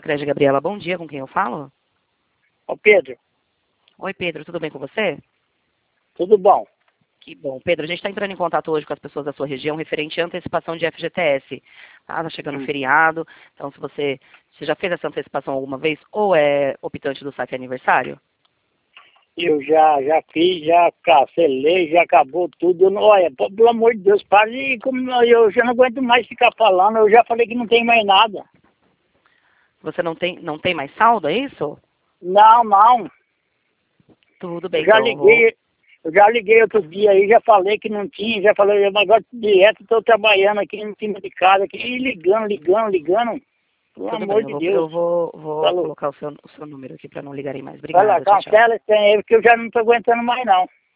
Sicredi, Gabriela, bom dia, com quem eu falo? Ô Pedro, Oi, Pedro, tudo bem com você? tudo bom? Que bom. Pedro, a gente está entrando em contato hoje com as pessoas da sua região referente à antecipação de FGTS. Tá chegando o feriado, então se você já fez essa antecipação alguma vez ou é optante do saque aniversário? Eu já fiz, já cancelei, já acabou tudo. Olha, pelo amor de Deus, pare, como eu já não aguento mais ficar falando, eu já falei que não tem mais nada. Você não tem mais saldo, é isso? Não, não. Tudo Eu bem, já então eu vou... liguei, eu já liguei outro dia aí, já falei que não tinha, já falei, agora direto estou trabalhando aqui em cima de casa, aqui, e ligando. Pelo Tudo bem, amor eu de vou, Deus. eu vou Falou. colocar o seu número aqui para não ligarem mais. Vai lá, Obrigada, tchau, tchau. cancela esse trem aí, porque eu já não estou aguentando mais não.